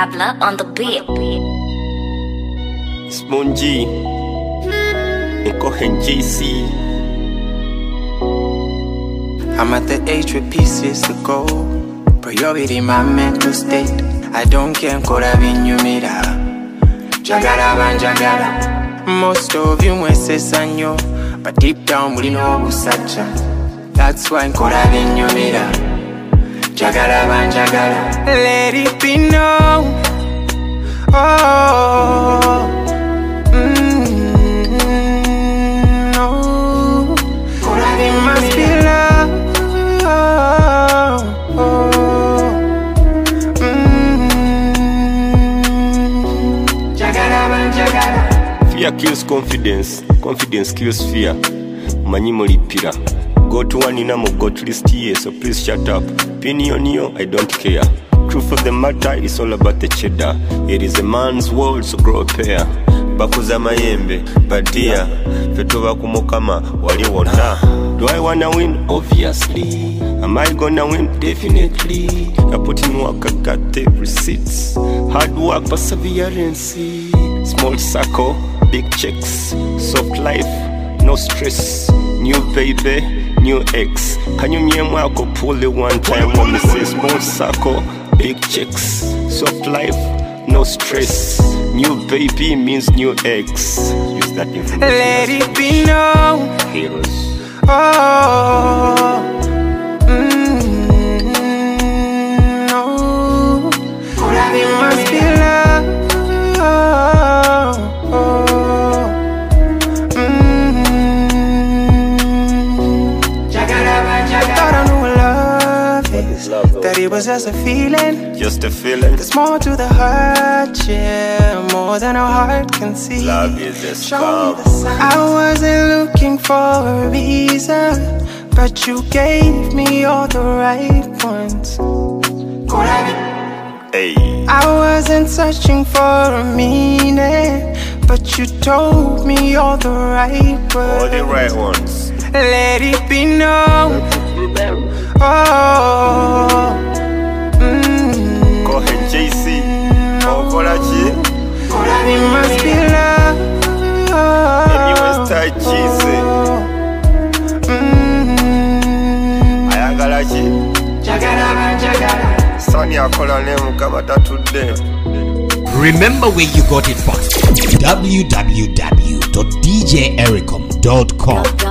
Dabla on the beat. Spongy, Cohen JC. I'm at the age with pieces to go. Priority my mental state. I don't care kora binyumira. Jagara banjagara. Most of you mwese sanyo, but deep down muli no busacha. That's why kora binyumira. Jagara banjagara. Let it be known. Oh, no. It must be love. Fear kills confidence, confidence kills fear. Manyimoli pira. Go to one inamo got list here, so please shut up. Pinionio, I don't care. Truth of the matter is all about the cheddar. It is a man's world, so grow a pair. Bakuza mayembe, but dear, fetova kumokama, wali wona. Do I wanna win? Obviously. Am I gonna win? Definitely. I put in work, I got the receipts. Hard work, perseverance. Small circle, big checks. Soft life, no stress. New baby, new ex. Can you name wako pull it one time when me say small circle, big checks. Soft life, no stress. New baby means new ex. Use that information. Let it be known. Heroes. Oh, no. It must be love. I thought I knew what love is. That it was just a feeling. Just a feeling. There's more to the heart, yeah, more than our heart can see. Love is a Show scam. me the signs. I wasn't looking for a reason, but you gave me all the right ones. Hey. I wasn't searching for a meaning, but you told me all the right words. All the right ones. Let it be known. Oh, Cohen JC. Oh, Kolachi. it must be love. MUSTY cheese. Ayagalachi. Sunny akola nemu kama tatude. Remember where you got it from. www.djericom.com